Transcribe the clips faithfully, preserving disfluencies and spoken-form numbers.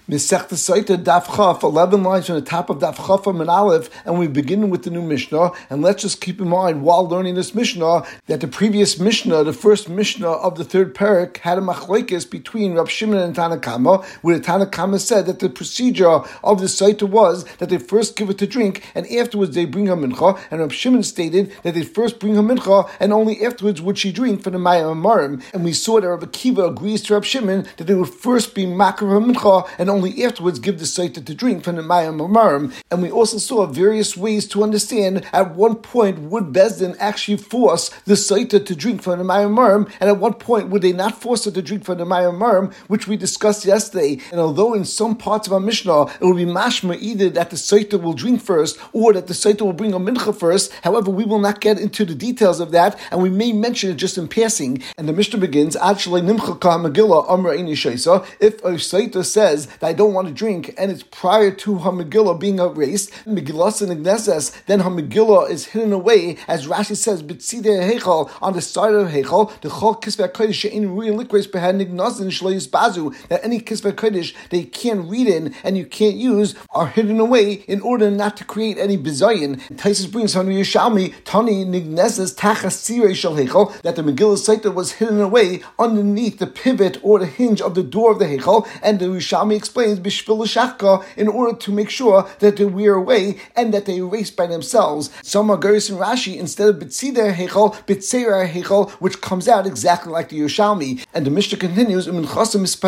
Masechta Saita Daf Chaf, eleven lines from the top of Daf Chaf and Aleph, and we begin with the new Mishnah. And let's just keep in mind while learning this Mishnah that the previous Mishnah, the first Mishnah of the third parak, had a machlokes between Rab Shimon and Tana Kama, where the Tana Kama said that the procedure of the Saita was that they first give it to drink and afterwards they bring her mincha, and Rab Shimon stated that they first bring her mincha and only afterwards would she drink for the Maya Amarim. And we saw that Rab Akiva agrees to Rab Shimon that they would first be makar her mincha and only afterwards give the Saita to drink from the Mayam Amarim. And we also saw various ways to understand at what point would Bezdin actually force the Saita to drink from the Mayam Amarim, and at what point would they not force her to drink from the Mayam Amarim, which we discussed yesterday. And although in some parts of our Mishnah it will be mashma either that the Saita will drink first or that the Saita will bring a mincha first, however, we will not get into the details of that, and we may mention it just in passing. And the Mishnah begins, Ad shalei nimcha ka Megillah amra eini shaisa. If a Saita says that I don't want to drink, and it's prior to her Megillah being erased, Megillas and Igneses, then her Megillah is hidden away, as Rashi says, B'tzidei Heichal, on the side of Heichal, the Chol Kisvei HaKodesh she'ein ruyin likros behan Ignazin shlo yisbazu, that any Kisvei HaKodesh they can't read in and you can't use are hidden away in order not to create any bizayin. Taisus brings on Yerushalmi Tani Nigneses Tachas Sirei Shel Heichal, that the Megillah Saita was hidden away underneath the pivot or the hinge of the door of the Heichal, and the Yerushalmi explains in order to make sure that they wear away and that they erase by themselves. Some are Geris and Rashi, instead of B'tzidei Heichal, B'tzeira Heichal, which comes out exactly like the Yerushalmi. And the Mishnah continues, and her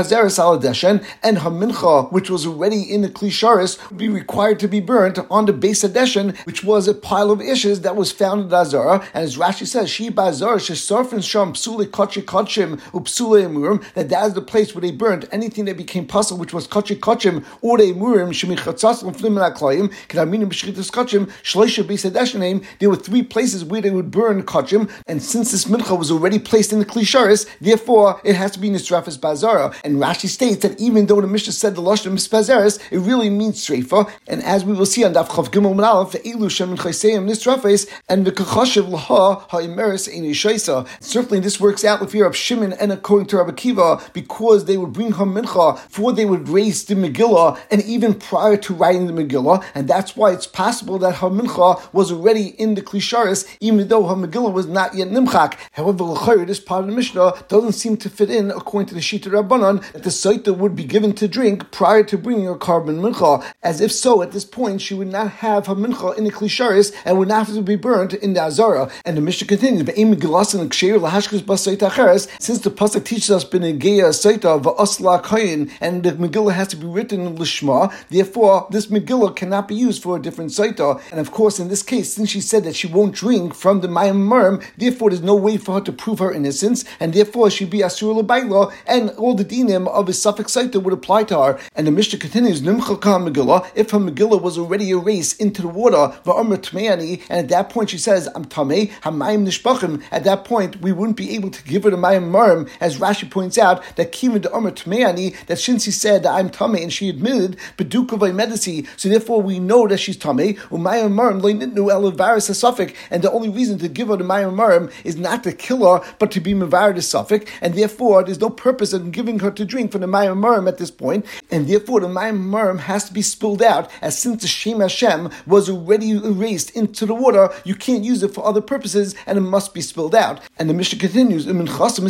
mincha, which was already in the Klisharis, would be required to be burnt on the base of Deshen, which was a pile of ishes that was found in the Azara. And as Rashi says, She Bazar, Shesarfin Sham, Psule Kochi Kochim, Upsule Emurim, that that is the place where they burnt anything that became puzzle, which was Kochi Kochim, or the Emurim, Shemichatzas, and Flimin Aklayim, Kedaminim B'Shchitas Kochim, Shleisha Base Deshenim. There were three places where they would burn Kochim, and since this mincha was already placed in the Klisharis, therefore it has to be Nisrafis Bazara. And Rashi states that even though the Mishnah said the Lashon Mispazeres, it really means Streifa. And as we will see on Daf Chav Gimel Menalef, the Elu Shem Chayseim Nisrafis, and the Kachashiv Laha Ha'imeres Ein Shaisa. Certainly this works out with Rab Shimon and according to Rabbi Akiva, because they would bring her mincha before they would raise the Megillah, and even prior to writing the Megillah, and that's why it's possible that her mincha was already in the Klisharis, even though her Megillah was not yet nimchak. However, l'chayr, this part of the Mishnah doesn't seem to fit in according to the Shita Rabbanan that the Saita would be given to drink prior to bringing her carbon mincha, as if so, at this point she would not have her mincha in the Klisharis and would not have to be burnt in the Azara. And the Mishnah continues, since the pasuk teaches us b'negeya Saita v'asla kayin, and the Megillah has to be written in Lishma, therefore this Megillah cannot be used for a different Saita. And of course, in this case, since she said that she won't drink from the Mayam Amarim, therefore there's no way for her to prove her innocence, and therefore she'd be Asur L'Bayla, and all the dinim of a suffix Saita would apply to her. And the Mishnah continues, Nimcha Ka Megillah, if her Megillah was already erased into the water, V'amr Tmeani, and at that point she says, I'm Tamei, Hamayim Nishbachim, at that point we wouldn't be able to give her the Mayam Amarim, as Rashi points out, that Kivin the Amr Tmeani, that since he said that I'm Tamei, and she admitted, Beduka Vaimedisi, so therefore we know that she's Tamei, Umayam Amarim, Le'nitnu Elavaris HaSafik, and the only reason to give her the Mayam Amarim is not to kill her, but to be Mevar the Safik, and therefore there's no purpose in giving her to drink from the Mayam Amarim at this point, and therefore the Mayam Amarim has to be spilled out, as since the Shem Hashem was already erased into the water, you can't use it for other purposes, and it must be spilled out. And the Mishnah continues, and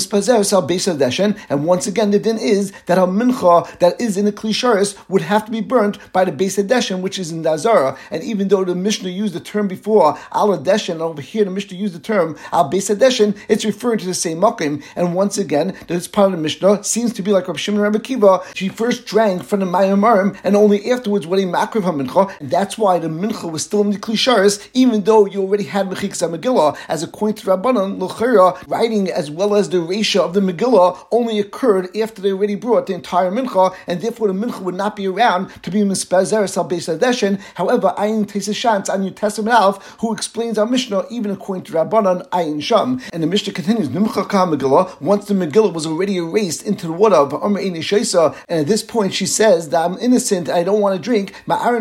once again the din is that a mincha that is in the Klisharis would have to be burnt by the Beis HaDeshen, which is in the Azara. And even though the Mishnah used the term before, Al HaDeshen, over here the Mishnah used the term Al Beis HaDeshen, it's referring to the same makim. And once again, this part of the Mishnah seems to be like Rab Shimon and Rabbi Akiva. She first drank from the Mayam Amarim, and only afterwards were they makriv HaMincha, and that's why the Mincha was still in the Klisharis, even though you already had Mechikas HaMegillah, as according to Rabbanan, L'chera, writing as well as the Reisha of the Megillah only occurred after they already brought the entire Mincha, and therefore the Mincha would not be around to be Mispazeres Al Beis HaDeshen. However, Ayin Teseshantz on New Testament Alf, who explains our Mishnah even according to Rabbanan, Ayin Sham. And the Mishnah continues, Nimcha Ka Megillah, once the Megillah was already erased into the water of Amr Ein Shaisa, and at this point she says that I'm innocent, I don't want to drink,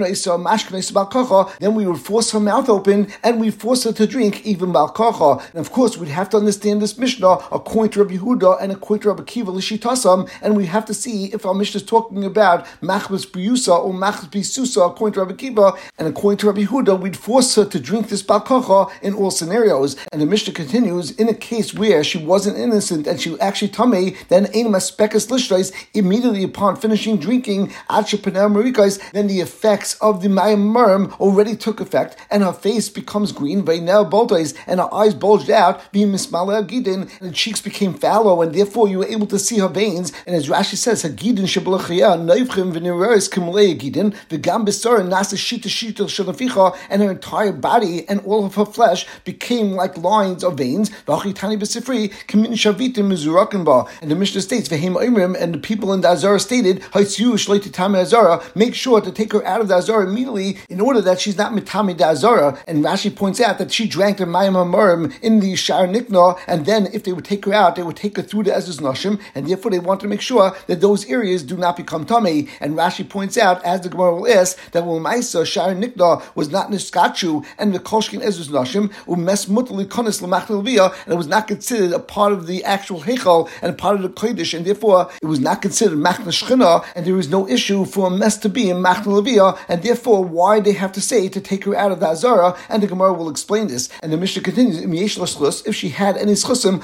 then we would force her mouth open and we force her to drink even Balkacha. And of course, we'd have to understand this Mishnah according to Rabbi Yehuda and according to Rabbi Akiva L'Shitasam, and we have to see if our Mishnah is talking talking about machbas briusa or machbas bisusa according to Rabbi Kiva, and according to Rabbi Huda, we'd force her to drink this balkacha in all scenarios. And the Mishnah continues, in a case where she wasn't innocent and she actually tamei, then ein maspekas lishrais, immediately upon finishing drinking, ad shepanel marikais, then the effects of the mayim merm already took effect, and her face becomes green, veinel boltais, and her eyes bulged out, being mismala gidin, and the cheeks became fallow, and therefore you were able to see her veins. And as Rashi says, hagidin shebalachia neivchim v'nireis kimlei gidin v'gam b'sar nasa shita shita shalaficha, and her entire body and all of her flesh became like lines of veins. V'achitani b'sifri kimin shavitim mizurakin ba. And the Mishnah states, v'hem oimrim, and the people in the Azara stated, haitzu shleiti tame Azara, make sure to take her out of the Azara immediately in order that she's not mitami the Azara. And Rashi points out that she drank the mayim hamurim in the Shar Nikna, and then if they would take her out, they would take her through the Ezra's Nashim, and therefore they want to make sure that those areas do not become tamei. And Rashi points out, as the Gemara will ask, that Umaisa Shar Nikna was not niskachu and the Kolshkin Ezra's Nashim umes mutali konis l'machna levia, and it was not considered a part of the actual Heichal and a part of the Kodesh, and therefore it was not considered machna shchina, and there is no issue for a mess to be in machna levia, and therefore why they have to say to take her out of the Azara, and the Gemara will explain this. And the Mishnah continues, if she had any schusim,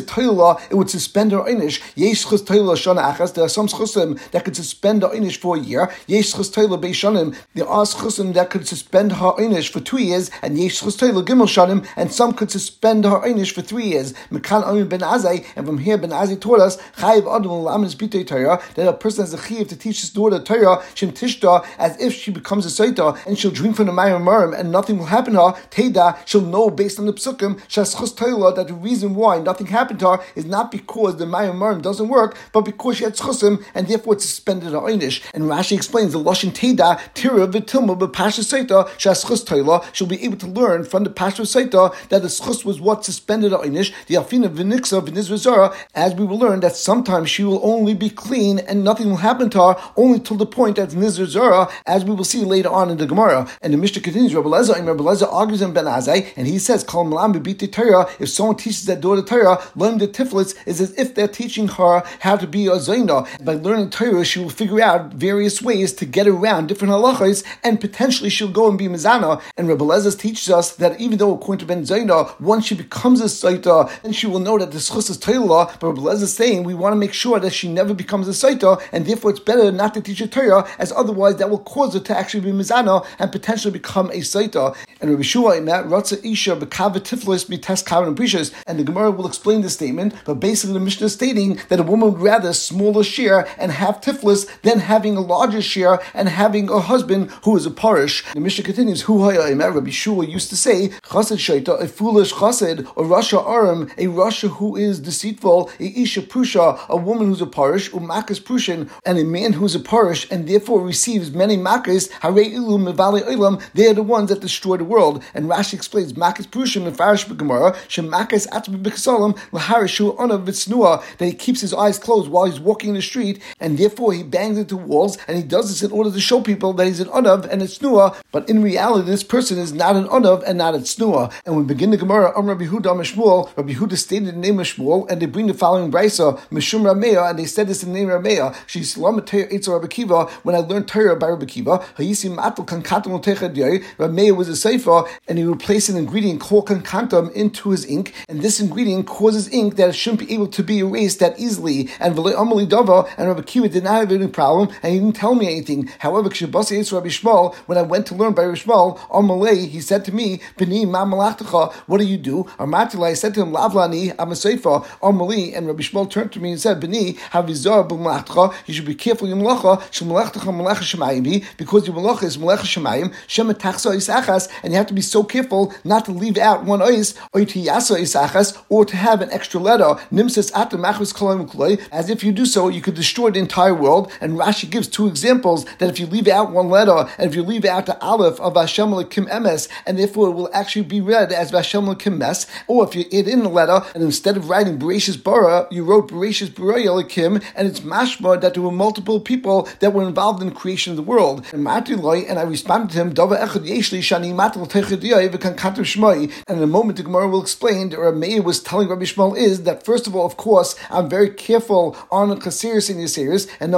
it would suspend her einish. Yesh schus toila shana achas. There are some schusim that could suspend her einish for a year. Yesh schus toila beishanim. There are schusim that could suspend her einish for two years, and yesh schus toila gimel shanim, and some could suspend her einish for three years. Mekan Amin ben Azai, and from here Ben Azai taught us chayiv adam l'amnis bitei Torah, that a person has a chayiv to teach his daughter Torah shem tishta, as if she becomes a saita, and she'll drink from the mayim marim, and nothing will happen to her. Teda, she'll know based on the psukim shas schus toila that the reason why nothing happened to her is not because the mayim marim doesn't work, but because she had schusim, and therefore it suspended her einish. And Rashi explains the lashon teda tira v'tilma b'pasha saita shas schus toila. She'll be able to learn from the pasha saita that the schus was what suspended her einish. The alfina v'niksa v'nizrazara, as we will learn that sometimes she will only be clean and nothing will happen to her, only till the point that's nizrazara, as we will see later on in the Gemara. And the Mishnah continues, Rabbi Lezer, and Rabbi Lezer argues in Ben Azai, and he says, Kol malam b'biti Torah, if someone teaches that daughter Torah, learn the tiflis is as if they're teaching her how to be a zaina. By learning Torah, she will figure out various ways to get around different halachas, and potentially she'll go and be mizana. And Rabbi Lezer teaches us that even though according to Ben Zaina, once she becomes a saita, then she will know that the schus is Torah, but Rabbi Lezer is saying we want to make sure that she never becomes a saita, and therefore it's better not to teach her Torah, as otherwise that will cause her to actually be mizana and potentially become a saita. And Rabbi Shua Imat Ratza Isha B'Kava Tiflis B'Tes Kavan and Precious, and the Gemara will explain this statement, but basically the Mishnah is stating that a woman would rather a smaller share and have tiflis than having a larger share and having a husband who is a parish. The Mishnah continues, Hu Haya Imat Rabbi Shua used to say, Chassid Shaita, a foolish chassid, a Rasha Aram, a Rasha who is deceitful, a Isha Prusha, a woman who's a parish, umakas Prushin, and a man who's a parish and therefore receives many makas, Harei Ilu Mevali Olam, they are the ones that destroy the world. And Rashi explains, Makas Prushin and Farish B'Gemara, Shemakas Atbi B'Ksalam, Laharishu Onav V'Tsnua, that he keeps his eyes closed while he's walking in the street, and therefore he bangs into walls, and he does this in order to show people that he's an Onav and a Tsnua, but in reality this person is not an Onav and not a Tsnua. And we begin the Gemara, Am Rabbi Huda Mishmuel, Rabbi Huda stated the name of Shmuel, and they bring the following brisa, Mishum Rameya, and they said this in the name of Rameya, She's Lamatei Eitzel Rabbi Kiva, when I learned Torah by Rabbi Kiva, Hayisi Matul Kankatum Techadiyai, Rameya was a sefer, and he would place an ingredient called Kankantum into his ink, and this ingredient causes ink that it shouldn't be able to be erased that easily. And V'le Amali Dava, and Rabbi Kiva did not have any problem, and he didn't tell me anything. However, Kshibasi Eitzel Rabbi Shmuel, when I went to learn by Rabbi Shmuel, Amalei, he said to me, B'ni Ma Malachtecha, what do you do? Armatila, I said to him, Lavlani, I'm a sefer, Amalei, and Rabbi Shmuel turned to me and said, B'ni, Havizar B'malachtecha, you should be careful in Malacha, Shemalachtecha Malacha Shemayim, because your Malacha is Malacha Shemayim, Shematachsa Isachas, and you have to be so careful not to leave out one ois, or to yasa isachas, or to have an extra letter, nimsas atam machus kolayim kulay, as if you do so, you could destroy the entire world. And Rashi gives two examples that if you leave out one letter, and if you leave out the aleph of Vashem Lekim Emes, and therefore it will actually be read as Vashem Lekim Mes, or if you add in the letter, and instead of writing Bereshis Bara, you wrote Bereshis Baraya Lekim, and it's mashma that there were multiple people that were involved in the creation of the world. And and I responded to him, Dava Echad Yeshli Shani Matal Techadiyai V'Kankatim Shmai. And in a moment the Gemara will explain that Rabbi was telling Rabbi Shmuel is that first of all, of course, I'm very careful on the Chaseris and Yaseris, and number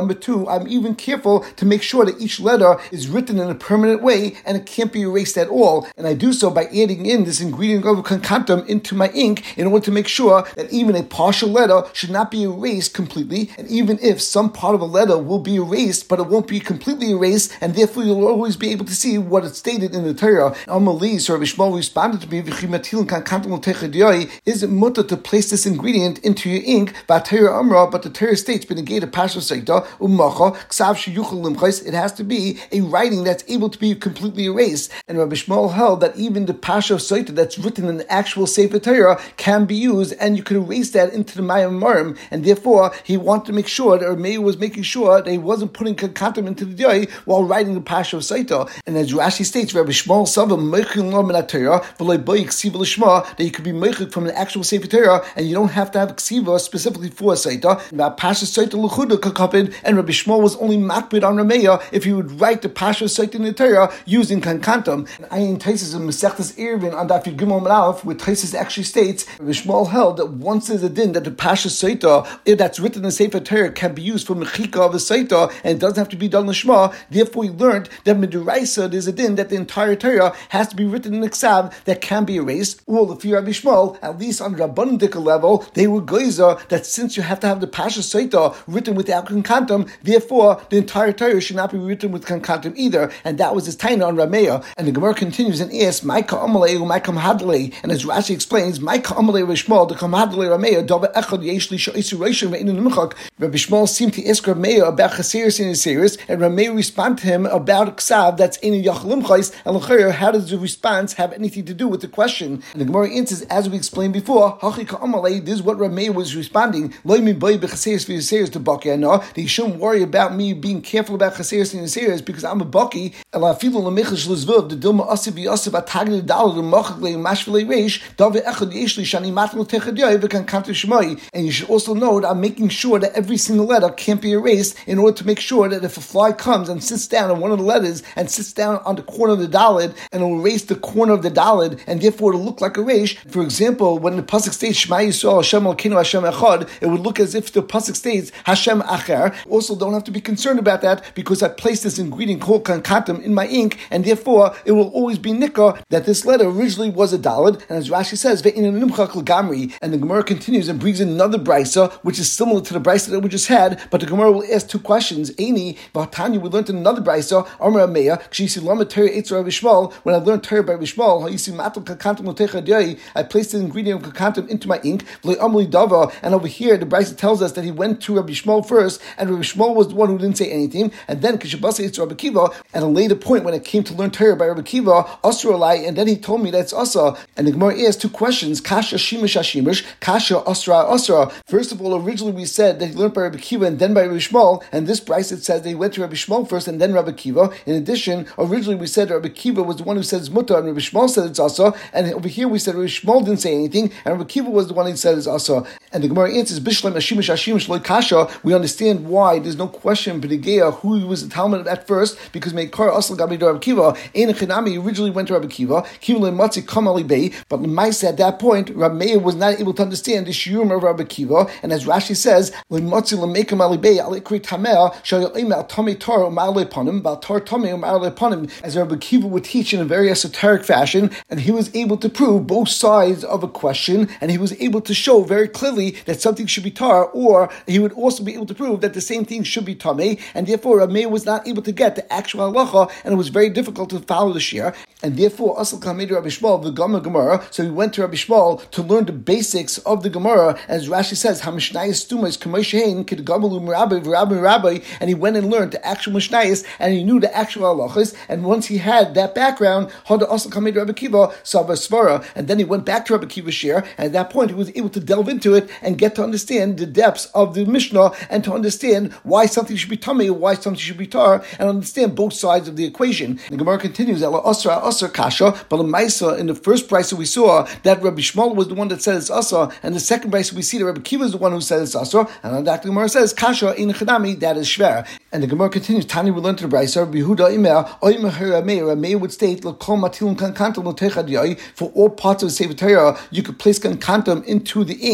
number two, I'm even careful to make sure that each letter is written in a permanent way and it can't be erased at all. And I do so by adding in this ingredient of concantum into my ink in order to make sure that even a partial letter should not be erased completely. And even if some part of a letter will be erased, but it won't be completely erased, and therefore you'll always be able to see what is stated in the Torah. Amalei, so Rabbi Shmuel responded to me, is it mutter to place this ingredient into your ink? But the Torah states, it has to be a writing that's able to be completely erased. And Rabbi Shmuel held that even the Pasha Saita that's written in the actual Sefer Torah can be used, and you could erase that into the Mayim Marim. And therefore, he wanted to make sure, or Meir was making sure, that he wasn't putting kankantam into the Diyai while writing the Pasha Saita. And as Rashi states, Rabbi Shmuel Sava Meichel Lo Min HaTorah V'Lo Boy Ksiva L'Shma, that you could be meichel from an actual Sefer Torah, and you don't have to have ksiva specifically for a Saita. About Pasha Saita L'Chuda Kakapid, and Rabbi Shmuel was only makbid on Rameya if he would write the Pasha Saita in the Torah using kankantam. And Ayin Taisis in Masechtas Eruvin on Daf Yud Gimel Amud Aleph, where Taisis actually states, Rabbi Shmuel held that once there's a din that the Pasha Saita that's written in the Sefer Torah can be used for mechika of a Saita, and it doesn't have to be done l'shma. Therefore, we learned that midiraisa there's a din that the entire Torah has to be written in a ksav that can be erased. Well, if you're Rabbi Shmuel, at least on the Rabbanan level, they were geyser that since you have to have the Pasha Saita written without kankantam, therefore the entire Torah should not be written with kankantam either. And that was his taina on Rameya. And the Gemara continues and asks, Maika Amalei or Maika Hadlei. And as Rashi explains, Maika Amalei Rabbi Shmuel, the Kamhadlei Rameya, Dava Echad Yesh Li Sha'isu Reishim Ve'inu Nimchak. Rabbi Shmuel seemed to ask Rameya about Chaseris in his series, and Rameya responded to him about Ksav that's in Yachlim Chais. And L'chayr, how does the response have anything to do with the question? And the Gemara answers, as we explained before, Hachi Ka'amalei, this is what Rameya was responding. Lo mi boy b'Chaseris v'Yaseris to Baki Ana. That you shouldn't worry about me being careful about Chaseris and Yaseris because I'm a Baki. Ela afilu l'mechish l'zvuv the dilma asiv v'yasiv atagid dalad u'machak le'mashv'lei reish davi echad yesh li shani matlu techadiyai v'kan kantu shmai. And you should also know that I'm making sure that every single letter can't be erased in order to make sure that if a fly comes and sits down on one of the letters and sits down on the corner of the dalad and it will erase the corner of the dalad and therefore it'll look like a reish. For example, when the pasuk states Shema Yisrael Hashem Elokeinu Hashem Echad, it would look as if the pasuk states Hashem Acher. Also, don't have to be concerned about that because I placed this ingredient called kankantam in my ink, and therefore it will always be nikah that this letter originally was a dalad. And as Rashi says, ve'in nimchak l'gamri. And the Gemara continues and brings in another brisa which is similar to the brisa that we just had, but the Gemara will ask two questions. Eini v'hatanya, we learned in another brisa Amar Ameya k'shisi lamed Torah etz Rabbi Shmuel, when I learned Torah by Rabbi Shmuel, ha'yisi matal kankantam l'teicha diyai, I placed the ingredient of kankantam into my ink. V'lei amli dava, and over here the brisa tells us that he went to Rabbi Shmuel first, and Rabbi Shmuel was the one who didn't say anything, and then k'shabasa etz Rabbi Kiva, at a later point when it came to learn Torah by Rabbi Kiva, Asur alai, and then he told me that's asa. And the Gemara asked two questions: Kasha shimish hashimish, Kasha asra asra. First of all, originally we said that he learned by Rabbi Kiva and then by Rabbi Shmuel, and this brisa it says that he went to Rabbi Shmuel first and then Rabbi Kiva. In addition, originally we said Rabbi Kiva was the one who said it's mutter, and Rabbi Shmuel said it's asa. And over here we said Rabbi Shmuel didn't say anything, and Rabbi Kiva was the one who said it's asa. And the Gemara answers Bishlam hashimish hashimish loy kasha. We understand why there's no question b'negea who he was the Talmud at first, because Meikar Asal Gabi Rabbi Kiva, Ein Chinami originally went to Rabbi Kiva, Kiva lematzi kam ali bei, but Lemaisa at that point, Rabbi Meir was not able to understand the shiurim of Rabbi Kiva, and as Rashi says, lematzi lemekam ali bei alikri tameh shayoim al tamei tar u'ma'alei panim bal tar tamei u'ma'alei panim, as Rabbi Kiva would teach in a very esoteric fashion, and he was able to prove both sides of a question, and he was able to show very clearly that something should be tar, or he would also be able to prove that the same thing should be tamei, and therefore Rabbi Meir was not able to get the actual halacha, and it was very difficult to follow the shir, and therefore Asal Kamed Rabbi Shmuel the Gama Gemara. So he went to Rabbi Shmuel to learn the basics of the Gemara, as Rashi says, Hamishnayis Tumas Kamoshein Kid Gamalu Rabbi Rabbi Rabbi, and he went and learned the actual Mishnayis, and he knew the actual halachas. And once he had that background, Hada Asal Kamed Rabbi Kiva Sava Svara, and then he went back to Rabbi Kiva shir, and at that point he was able to delve into it and get to understand the depths of the Mishnah, and to understand why something should be tummy, why something should be tar, and understand both sides of the equation. The Gemara continues, Ela Asra Asra Kasha, but Lemaisa, in the first brisa we saw that Rabbi Shmuel was the one that said it's Asra, and the second brisa we see that Rabbi Kiva is the one who said it's Asra, and on that the Gemara says Kasha in Chadami, that is Shver. And the Gemara continues, Tani we learned to the brisa, Rabbi Yehuda Imer, Oimer Herameir, Rameir would state, L'kol matilum kankantum l'techad yai, for all parts of the Sefer Torah, you could place kankantum into the ink. We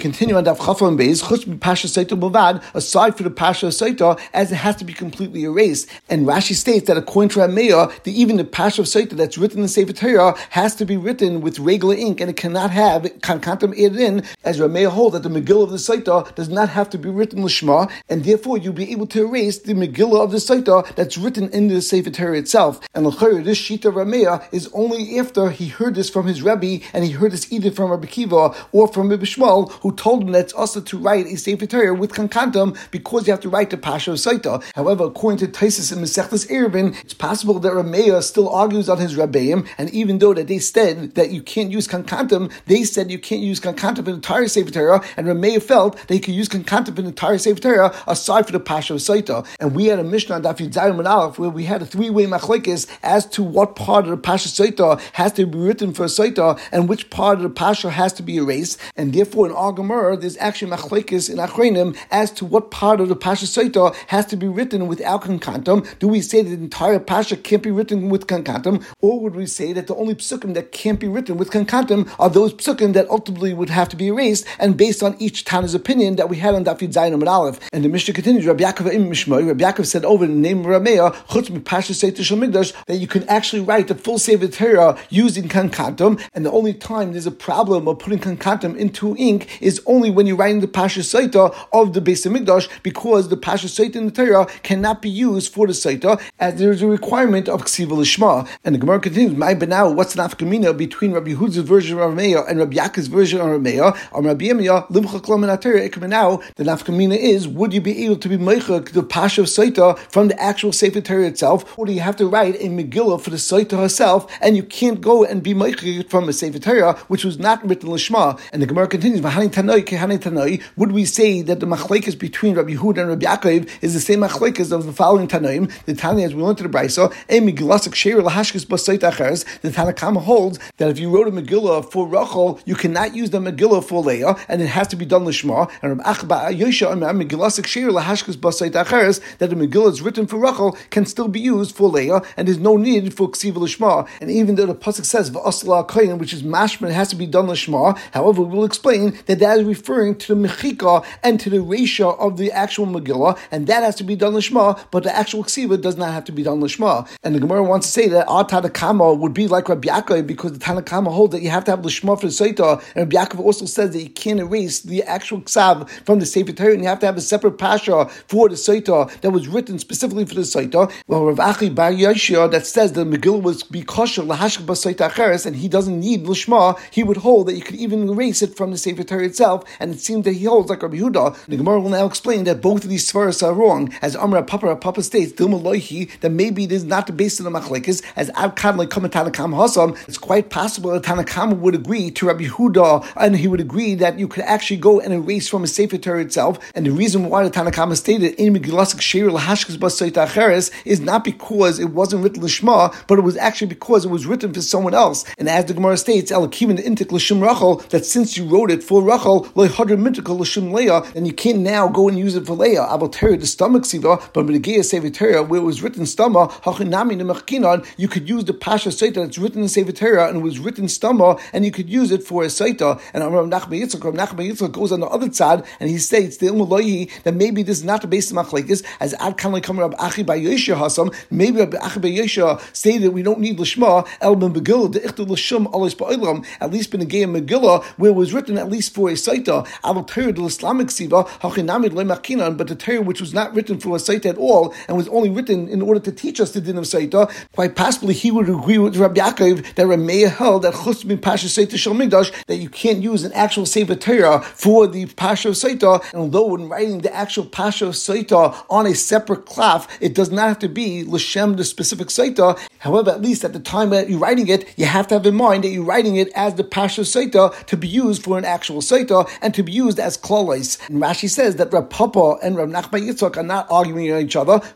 continue on Daf Chafal and Beis, Chutz Pasha Saita Bavad, aside for the Pasha Saita, as it has to be completely erased. And Rashi states that according to Rameya, that even the Pasha Saita that's written in Sefer Torah has to be written with regular ink, and it cannot have Kankantam added in, as Rameya holds that the Megillah of the Saita does not have to be written Lishma, and therefore you'll be able to erase the Megillah of the Saita that's written in the Sefer Torah itself. And l'chayr, this Shita Rameya is only after he heard this from his Rebbe, and he heard this either from Rabbi Kiva or from Rabbi Shmuel, who told him that it's also to write a Sefer Torah with Kankantam because you have to write the Pasha of Saita. However, according to Taisus in Masechtas Eruvin, it's possible that Rameya still argues on his Rabbeim, and even though that they said that you can't use Kankantam, they said you can't use Kankantam in the entire Sefer Torah, and Rameya felt that he could use Kankantam in the entire Sefer Torah aside for the Pasha of Saita. And we had a Mishnah on Daf Yud Zayin and Aleph where we had a three-way machlekes as to what part of the Pasha Saita has to be written for a Saita and which part of the Pasha has to be erased. And therefore in our Gemara there's actually machlekes in Achronim as to what part of the Pasha Saita has to be written without Kankantam. Do we say that the entire Pasha can't be written with Kankantam, or would we say that the only psukim that can't be written with Kankantam are those psukim that ultimately would have to be erased, and based on each Tana's opinion that we had on Daf Yud Zayin and Aleph? And the Mishnah continues, Rabbi Yaakov Im Mishmoi, Rabbi Yaakov said over the name of Rameya, Chutz Mi Pasha Seita Shel Migdash, that you can actually write the full Sefer Torah using Kankantam, and the only time there's a problem of putting Kankantam into ink is only when you're writing the Pasha Seita of the Beis Hamikdash, because the Pasha Seita in the Torah cannot be used for the Seita, as there is a requirement of Ksiva Lishma. And the Gemara continues, My Benau, what's the nafkamina between Rabbi Yehuda's version of Rameya and Rabbi Yaakov's version of Rameya? On Rabbi Yirmiyah, Limcha Kol Min HaTorah Ikmenau, the nafkamina is, would you be able to be meichak the Pasha of Saita from the actual Sefer Torah itself, or do you have to write a Megillah for the Saita herself, and you can't go and be meichak from a Sefer Torah which was not written Lishma? And the Gemara continues, V'hani Tanoi Kehani Tanoi, would we say that the machlekes between Rabbi Yehuda and Rabbi Yaakov is the same machlekes of the following Tanoim? The Tana, as we learned to the Brisa, a Megillah Sheir Lahashkes B'Saita Acheres, the Tanakama holds that if you wrote a Megillah for Rachel, you cannot use the Megillah for Leah, and it has to be done Lishma. And Rabbi Achba Yosha and Megillah Sheir Lahashkes B'Saita Acheres, that the Megillah is written for Rachel can still be used for Leah, and there's no need for Ksiva Lishma. And even though the pasuk says V'Asla Koyin, which is mashman, has to be done Lishma, however, we'll explain that that is referring to the Mechika and to the Reisha of the actual Megillah, and that has to be done Lishma, but the actual Ksiva does not have to be done Lishma. And the Gemara wants to say that our Tanakama would be like Rabbi Yaakov, because the Tanakama holds that you have to have Lishma for the Saita, and Rabbi Yaakov also says that you can't erase the actual Ksav from the Sefer Torah, and you have to have a separate Pasha for the Saita that was written specifically for the Saita. Well, Rav Achi Bar Yashia that says that the Megillah was be kosher Lahashk B'Saita Acheres, and he doesn't need Lishma, he would hold that you could even erase it from the Sefer Torah itself, and it seems that he holds like Rabbi Yehuda. The Gemara will now explain that both of these svaras are wrong, as Amar Papa Papa states Dilma Loihi, that maybe it is not the basis of the machlekes, as Ad Kad like Tanakam Hasam. It's quite possible that Tanakam would agree to Rabbi Yehuda, and he would agree that you could actually go and erase from a Sefer Torah itself. And the reason why the Tanakam stated in Megillah Sheir Lahashkes B'Saita Acheres is not because it wasn't written Lishma, but it was actually because it was written for someone else. And as the Gemara states, Elakim Intik L'Shim Rachel, that since you wrote it for Rachel, Lo Hadr Mintikal L'Shim Leah, then you can't now go and use it for Leah. Abel Torah the stomach siva, but with the Geya Sefer Torah where it was written stama Hachinami Nemachkinan, you could use the Pasha Saita that's written in Sefer Torah and it was written stama, and you could use it for a Saita. And Rav Nachman Yitzchak, Rav Nachman Yitzchak goes on the other side and he states the Ilmulayi that maybe this is not the base of machlekes, as Ad Kan Lekam Rav Achi Bar Yosha Hasam. Maybe Rav Achi Bar Yosha stated we don't need Lishma El Ben Megillah the Ichtu L'Shum Alos Ba'olam, at least in the Geya Megillah where it was written at least for a Saita. Abel Torah the Islamic siva Hachinami Lemachkinan, but the Torah which was not written for a Saita at all and was only written in order to teach us the din of Saita, quite possibly he would agree with Rabbi Yaakov that Rameya held that Chutz Min Pasha Saita Shel Migdash, that you can't use an actual Sefer Torah for the Pasha of Saita, and although when writing the actual Pasha of Saita on a separate klaf, it does not have to be L'Shem the specific Saita. However, at least at the time that you're writing it, you have to have in mind that you're writing it as the Pasha of Saita to be used for an actual Saita and to be used as klolais. And Rashi says that Rav Papa and Rav Nachman Yitzchak are not arguing on each other.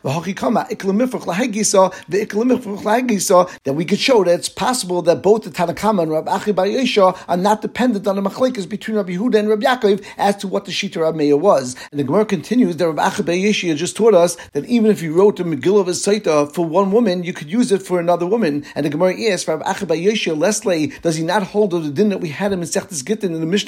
That we could show that it's possible that both the Tanakama and Rav Achi Bar Yosha are not dependent on the machlekes between Rabbi Yehuda and Rabbi Yaakov as to what the Shita Rav Meir was. And the Gemara continues that Rav Achi Bar Yosha just taught us that even if you wrote the Megillah of a Saita for one woman, you could use it for another woman. And the Gemara asks, Rav Achi Bar Yosha, Leslie, does he not hold of the din that we had in Masechtas Gittin in the Mishnah Daf Chav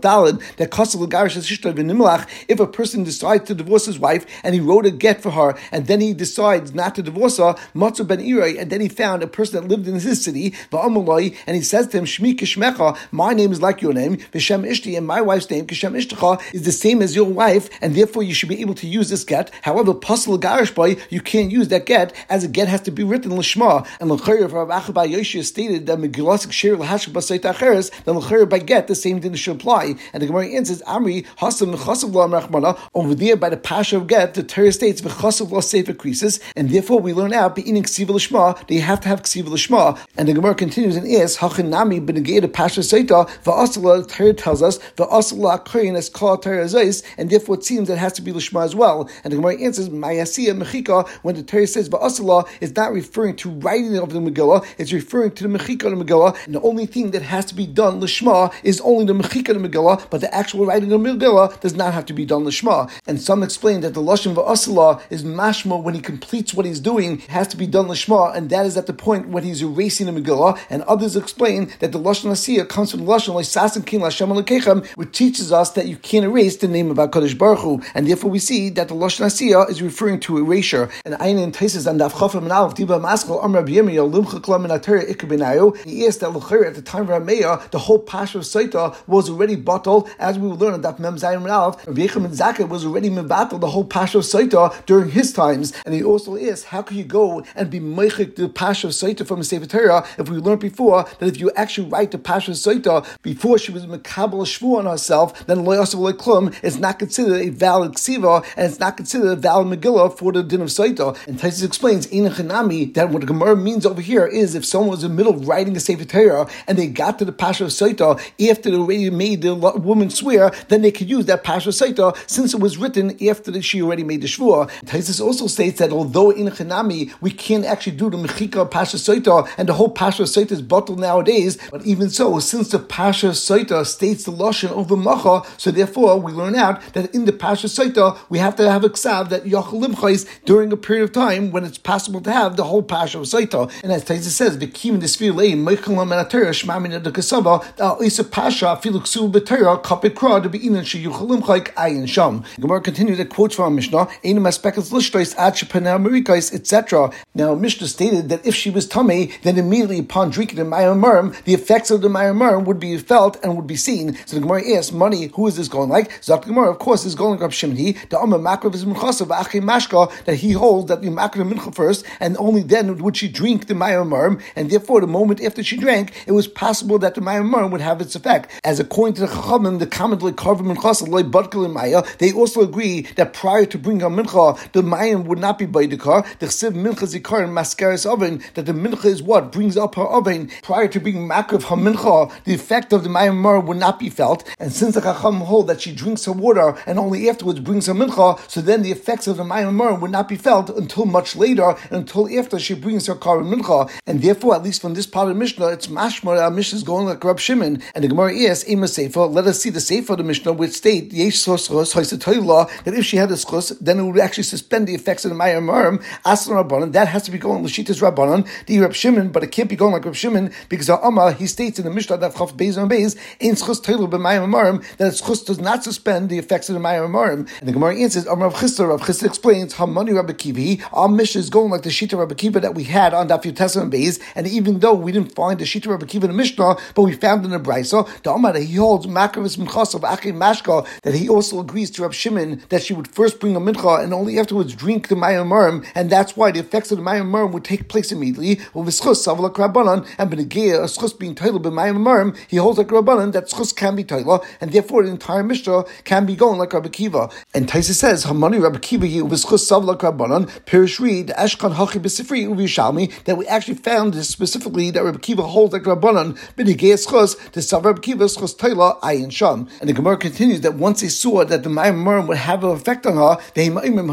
Daled that Kasal Garish Shishta V'Nimlach, if a person decides to divorce his wife and he wrote a get for her and then he decides not to divorce her, Matzu Ben Irai, and then he found a person that lived in his city, V'Amalai, and he says to him, Shmi Kishmecha, my name is like your name, V'Shem Ishti, and my wife's name, Kishem Ishtecha, is the same as your wife, and therefore you should be able to use this get. However, Pasal Garish Boy, you can't use that get, as a get has to be written Lishma. And L'chayr of Rav Acha Yoshia stated that Megillah Shir L'Hashik B'Seit Acheres, then L'chayr by get, the same thing should apply. And the Gemara answers, Amri, Hasam V'Chasav Lo Rachmana, over there by the Pasha of get, the Torah states V'Chasav Lo Sefer Krisis, and therefore we learn out, Be'ining Ksiva L'Shma, that you have to have Ksiva L'Shma. And the Gemara continues and asks, Hachinami B'Negei the Pasha Seita, V'Asala, the Torah tells us, V'Asala Koyin as Kol Torah Zeis, and therefore it seems that it has to be L'Shma as well. And the Gemara answers, Mayasiya Mechika, when the Torah says V'Asala, is not referring to writing of the Megillah, it's referring to the Mechika of the Megillah, and the only thing that has to be done L'Shma is only the Mechika of the Megillah, but the actual writing of the Megillah does not have to be done L'Shma. And some explain that the Lashon V'Asala is mashma when he completes what he's doing, it has to be done L'Shma, and that is at the point when he's erasing the Megillah. And others explain that the Lashon Asiyah comes from the Lashon L'Sasin King L'Hashem Alekechem, which teaches us that you can't erase the name of HaKadosh Baruch Hu, and therefore we see that the Lashon Asiyah is referring to erasure. And Ayin entices on Daf Chafim and Aleph Diba Maskal Amr Rabbi Yirmiyah Limcha Klam and Atara Ikabinayu. He asked that L'chayr at the time of Rameya, the whole Pasha of Saita was already bottled, as we will learn on Daf Mem Zayin and Aleph. Rabbi Yechim and Zakah was already mevatel the whole Pasha of Saita during his times. And he also asked, how can you go and be meichik the Pasha of Saita from a Sefer Torah if we learned before that if you actually write the Pasha of Saita before she was mekabel shvu on herself, then lo yasav lo klum is not considered a valid ksiva, and it's not considered a valid Megillah for the din of Saita. And Taisus explains in Chanami that what the Gemara means over here is if someone was in the middle of writing a Sefer Torah and they got to the Pasha of Saita after they already made the woman swear, then they could use that Pasha of Saita since it was written after she already made the shvua. Taisus also states that although in Chanami we can't actually do the Mechika Pasha Saita and the whole Pasha Saita is bottled nowadays, but even so, since the Pasha Saita states the Lashon of the Macha, so therefore we learn out that in the Pasha Saita we have to have a ksav that Yachal Limchais during a period of time when it's possible to have the whole Pasha of Saita. And as Taisus says, the Kim the Sfir Lei Mechalam and Atera Shmamin the Kasava Al Isa Pasha Filuksu Betera Kapikra to be in She Yuchal Limchaik Ayin Sham. Gemara continues a quote from Mishnah, Einam Aspekas Lishtois Ad Shepana Amerikais, et cetera. Now Mishnah stated that if she was tummy, then immediately upon drinking the Mayim Murim, the effects of the Mayim Murim would be felt and would be seen. So the Gemara asks, money, who is this going like? Zak the Gemara, of course, is going like Rab Shimon. The Amma Makrav is Minchasav Achi Mashka, that he holds that you Makrav Mincha first, and only then would she drink the Mayim Murim, and therefore the moment after she drank, it was possible that the Mayim Murim would have its effect. As according to the Chachamim, the comment like Karva Minchasav like Badkal and Maya, they also agree that prior to bringing a Mincha, the Mayim would not be Baidikar. The Chsiv Mincha Zikar and Mascaris oven, that the Mincha is what brings up her oven. Prior to being Makrav HaMincha, the effect of the Mayim Murim would not be felt. And since the Chacham hold that she drinks her water and only afterwards brings her Mincha, so then the effects of the Mayim Murim would not be felt until much later, and until after she brings her Kar Mincha. And therefore, at least from this part of the Mishnah, it's mashma our Mishnah is going like Rab Shimon. And the Gemara asks, Ema Sefer, let us see the Sefer of the Mishnah, which state Yesh Soschos Haisatoyla, that if she had a schos, then it would actually suspend the effects of the Mayim Murim. Aslan Rabbanan, that has to be going L'Shitas Rabbanan, the Rab Shimon, but it can't be going like Rab Shimon because our Amma, he states in the Mishnah that Chaf Beis on Beis, Ein Schos Toyla b'Mayim Murim, that its schos does not suspend the effects of the Mayim Murim. And the Gemara answers, Amar Rav Chisda, Rav Chisda explains, Hamani Rabbi Kivi, our Mishnah is going like the Shita Rabbi Kiva that we had on Daf Yutes and Beis, and even though we didn't find the Shita Rabbi Kiva in the Mishnah, but we found in the Brisa, the Amar that he holds Makravis Minchas of Achi Mashka, that he also agrees to Rab Shimon that she would first bring a Mincha and only afterwards drink the Mayim Murim, and that's why the effects of the Mayim Murim would take place immediately. With Schus Savalak Rabbanan and Benegea, a Schus being Toila b'Mayim Murim, he holds like Rabbanan that Schus can be Toila, and therefore the entire Mishnah can be going like Rabbi Kiva. And Taisa says, Hamani Rabbi Kiva here with Schus Savalak Rabbanan, Pirish Reed, Ashkan Hachi B'Sifri Uvi Shalmi, that we actually found this specifically that Rabbi Kiva holds like Rabbanan, Benegea Schus, the Sav Rabbi Kiva Schus Toila Ayin Sham. And the Gemara continues that once they saw that the Mayim Murim would have an effect on her, they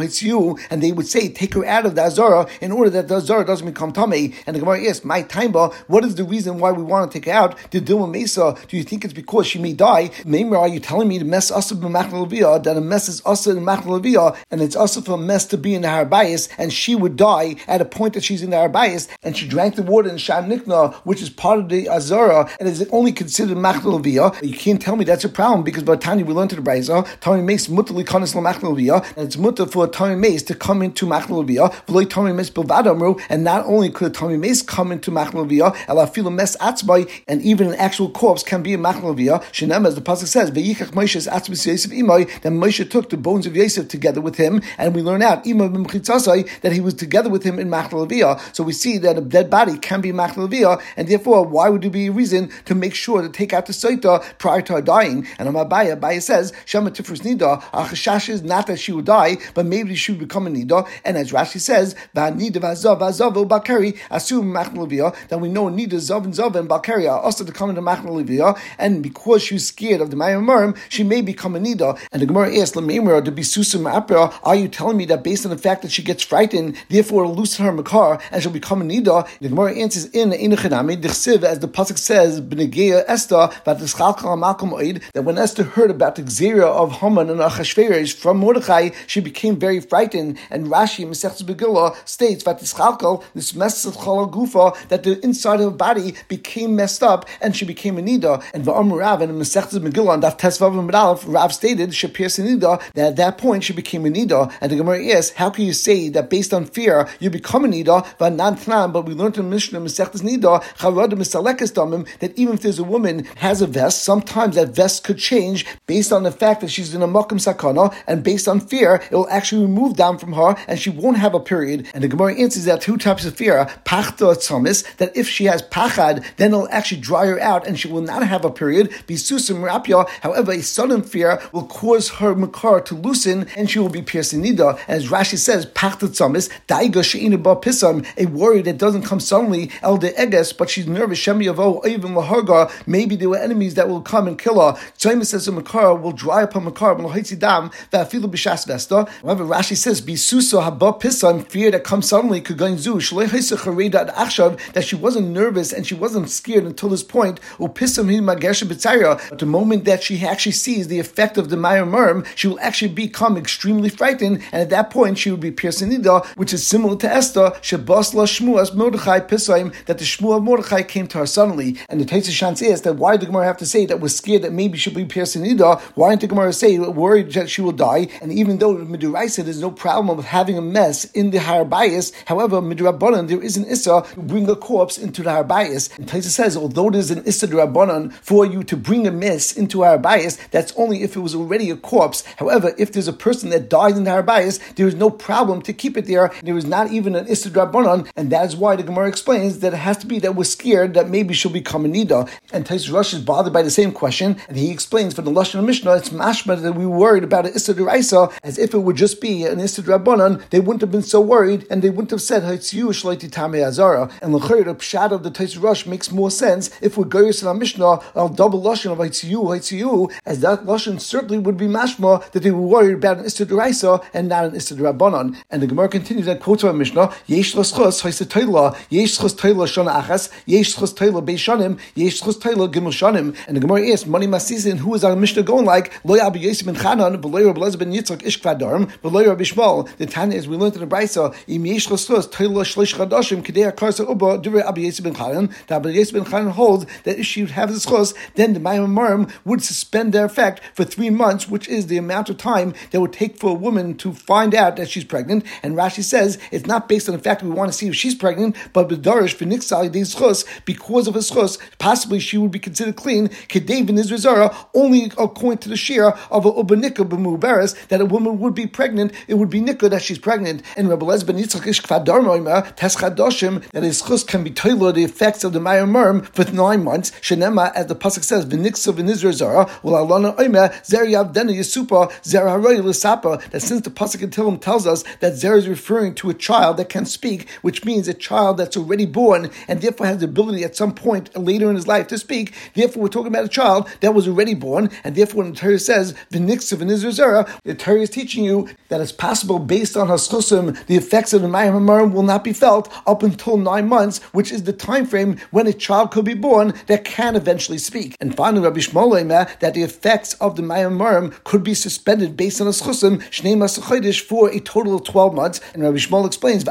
and they would say, take her out of the Azara in order that the Azara doesn't become Tamei. And the Gemara asks, my Taimba, what is the reason why we want to take her out? The Dilma Mesa, do you think it's because she may die? Maybe are you telling me to mess Asa b'Machna that a mess is Asa in Machna and it's Asa for a mess to be in the Harbayis, and she would die at a point that she's in the Harbayis, and she drank the water in Sham Nikna, which is part of the Azara, and is only considered Machna You can't can't tell me that's a problem because by Tanya we learned to the Brayza, Tami Mace mutali kanis l'machna l'viyah, and it's mutter for a Tami Mace to come into machna l'viyah, v'loi Tami Mace bilvad amru, and not only could a Tami Mace come into machna l'viyah, ela afilu mes atzmai, and even an actual corpse can be a machna l'viyah. Shenem, as the pasuk says, v'yichach Moshe's atzmis Yosef imai, that Moshe took the bones of Yosef together with him, and we learn out imai b'mchitzasai that he was together with him in machna l'viyah. So we see that a dead body can be machna l'viyah, and therefore, why would there be a reason to make sure to take out the saita prior to her dying? And on Abaya, Abaya says, Shema tifrus nida, our chashash is not that she would die, but maybe she would become a nida. And as Rashi says, v'nida v'azav v'azav v'balkari asum machna l'viyah, that we know nida zav and zav and balkari are also to come into machna l'viyah, and because she was scared of the Mayim Marim, she may become a nida. And the Gemara asks, L'meimra to be susum ma'apra, are you telling me that based on the fact that she gets frightened, therefore it'll loosen her makar and she'll become a nida? The Gemara answers in Inachanami, Dichsiv, as the pasuk says, B'negeya Esther, that when Esther heard about the Xera of Haman and Achashverosh from Mordechai, she became very frightened. And Rashi, Masechtas Megillah, states Vatischalkal, this message gufa, that the inside of her body became messed up and she became a nida. And V'amar Rav and Masechtas Megillah and Daf Tesvav and Medalef, Rav stated Shapir Nida, that at that point she became a nida. And the Gemara asks, how can you say that based on fear you become a nida? But we learned in Mishnah Masechtas Nida that even if there's a woman has a vest, sometimes that vest could change based on the fact that she's in a makom sakana, and based on fear, it will actually remove down from her, and she won't have a period. And the Gemara answers that two types of fear: pachta tzamis, that if she has pachad, then it'll actually dry her out, and she will not have a period. Bisusim rapya, however, a sudden fear will cause her makar to loosen, and she will be pierced in nida. As Rashi says, pachta tzamis, daiga she'ina ba pisam, a worry that doesn't come suddenly, el de eges, but she's nervous. Shem yavo even laharga, maybe there were enemies that will come and kill her. Tzayim says a makar will dry upon makar, but dam va'afilu b'shas vesta. However, Rashi says bisuso haba pisam, fear that comes suddenly could go in zu shlei haisa chareda achshav, that she wasn't nervous and she wasn't scared until this point. Upisam hi magersha b'tzayra, but the moment that she actually sees the effect of the Mayim Marim, she will actually become extremely frightened, and at that point she will be pierced in nida, which is similar to Esther shebas la shmuas Mordechai pisaim, that the shmua of Mordechai came to her suddenly. And the Teitzah Shantz is that why did the Gemara have to say that we're scared that maybe she'll be pierced in nida? Why didn't the Gemara say worried that she will die? And even though Miduraisa there's no problem with having a mess in the Har Bayis, however Midurabanan there is an issa to bring a corpse into the Har Bayis. And Teitzah says although there's an issa Rabbanan for you to bring a mess into Har Bayis, that's only if it was already a corpse. However, if there's a person that died in the Har Bayis, there is no problem to keep it there. There is not even an issa Rabbanan, and that is why the Gemara explains that it has to be that we're scared that maybe she'll become a nida. And Taisus Rosh is bothered by the same question, and he explains for the Lashon Mishnah, it's mashma that we were worried about an Issa D'Oraisa, as if it would just be an Issa D'Rabbanan, they wouldn't have been so worried, and they wouldn't have said Haitziyu Shleiti Tamei Azara. And l'chayr, the pshat of the Taisus Rosh makes more sense if we're goyos in our Mishnah, a double Lashon of Haitziyu, Haitziyu, as that Lashon certainly would be mashma that they were worried about an Issa D'Oraisa and not an Issa D'Rabbanan. And the Gemara continues that quote our Mishnah, Yesh L'schos Haisa Toila, Yesh L'schos Toila Shana Achas, Yesh L'schos Toila Beishanim, Yesh L'schos Toila Gimel Shanim. And the Gemara asks, Mani Masisin, who is our Mishnah going like? Lo Abi Yosef ben Chanan, V'lo Rabbi Elazar ben Yitzchak Ish Kvadarm, V'lo Rabbi Shmuel. The Tanya is we learned in the Brayso, Im Yesh L'schos Toila Shlish Chadashim Kedei Akarsa Uba Divrei Abi Yosef ben Chanan. That Abi Yosef ben Chanan holds that if she would have this schos, then the Mayim Marim would suspend their effect for three months, which is the amount of time that would take for a woman to find out that she's pregnant. And Rashi says it's not based on the fact that we want to see if she's pregnant, but b'darish v'niksal these schos, because of a schos, possibly she would be considered clean. Kedei v'nizrazara, only according to the shir of a ubanika b'muberes, that a woman would be pregnant, it would be nikah that she's pregnant. And Rabbi Elazar ben Yitzchak Ish Kvadarm oimer tes chadashim, that his schos can be toila the effects of the Mayim Marim for nine months. Shenema, as the pasuk says, v'niksa v'nizrazara, well alana oimer zer yavdena yisupa zer haroy l'sapa, that since the pasuk in Tehillim tells us that zer is referring to a child that can speak, which means a child that's already born and therefore has the ability at some point later in his life to speak. Therefore, we're talking about a child that was already born, and therefore when the Torah says v'niksa v'nizrazara, the Torah is teaching you that it's possible based on haschusim, the effects of the Mayim Marim will not be felt up until nine months, which is the time frame when a child could be born that can eventually speak. And finally, Rabbi Shmuel that the effects of the Mayim Marim could be suspended based on haschusim shnei masach chodesh for a total of twelve months. And Rabbi Shmuel explains,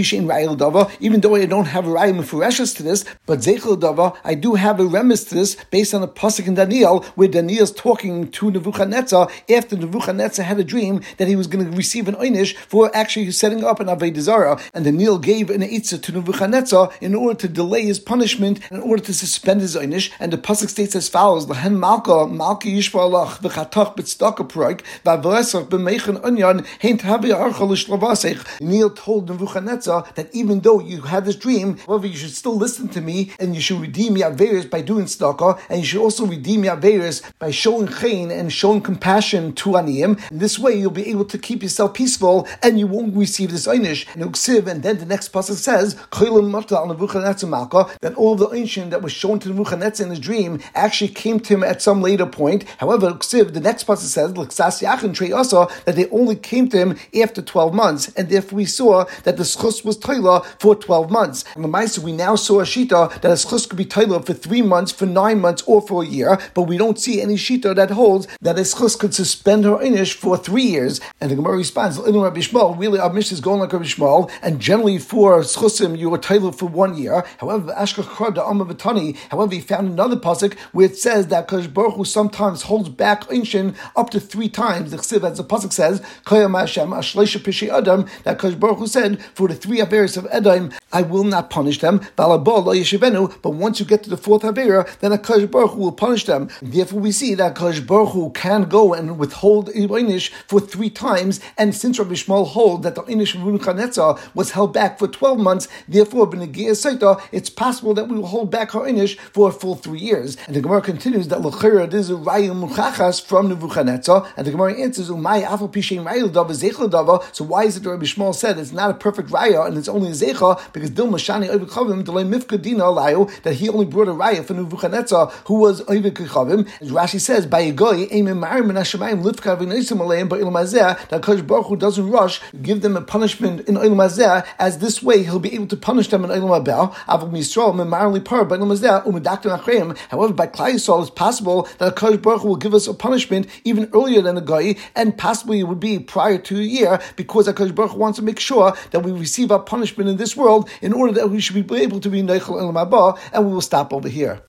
even though I don't have a raya mefureshes to this, but zeichel dava, I do have a remes to this based on the pasuk in Daniel, where Daniel's talking to Nebuchadnezzar after Nebuchadnezzar had a dream that he was going to receive an einish for actually setting up an Avodah Zarah. And Daniel gave an eitzah to Nebuchadnezzar in order to delay his punishment, in order to suspend his einish. And the pasuk states as follows: Lehen Malka Malki Yishva Alach v'chatach b'tzedakah proik v'avosach b'meichen onyan hein tavi archa l'shlavasech. Daniel told Nebuchadnezzar that even though you had this dream, however, you should still listen to me, and you should redeem your averos by doing tzedakah, and you should also redeem your averos by showing chen and showing compassion to aniyim. In this way, you'll be able to keep yourself peaceful, and you won't receive this einish. And uksiv, and then the next pasuk says that all of the einish that was shown to Nebuchadnezzar in his dream actually came to him at some later point. However, uksiv, the next pasuk says that they only came to him after twelve months, and therefore we saw that the schus was toila for twelve months. And the Maisa, we now saw a shita that a schus could be toila for three months, for nine months, or for a year, but we don't see any shita that holds that a schus could suspend her inish for three years. And the Gemara responds, Rabbi Shmuel, really our mission is going like Rabbi Shmuel, and generally for schusim you are toila for one year. However, Ashkachar da Amma V'tani, however, he found another pasuk where it says that Kadosh Baruch Hu sometimes holds back inshin up to three times. The chsiv, as the pasuk says, Kayam Hashem Ashleisha Pishi Adam, that Kadosh Baruch Hu said, for the three averos of Edom, I will not punish them. But once you get to the fourth avera, then Kadosh Baruch Hu will punish them. Therefore, we see that Kadosh Baruch Hu can go and withhold einish for three times. And since Rabbi Shmuel holds that the einish of Nebuchadnezzar was held back for twelve months, therefore, b'negiyah saita, it's possible that we will hold back our einish for a full three years. And the Gemara continues that l'chira this is a raya muchachas from Nebuchadnezzar, and the Gemara answers umay afal pishem raya dava zeichel dava. So why is it that Rabbi Shmuel said it's not a perfect raya and it's only a zeicha? Because dil mashani oivik chavim delay mifka dina alayu, that he only brought a raya for Nebuchadnezzar who was oivik chavim. As Rashi says, by Yegoy aimim ma'arim min hashemayim lifka v'neisim aleim ba'ilum hazeh, that Kadosh Baruch Hu doesn't rush, give them a punishment in Olam Hazeh, as this way he'll be able to punish them in Olam Haba. Avol Yisrael memarli par ba'ilum hazeh umedaktim achreim. However, by Klal Yisrael, it's possible that Kadosh Baruch Hu will give us a punishment even earlier than the Goy, and possibly it would be prior to a year, because Kadosh Baruch Hu wants to make sure that we receive our punishment in this world in order that we should be able to be Neichel Olam Haba. And we will stop over here.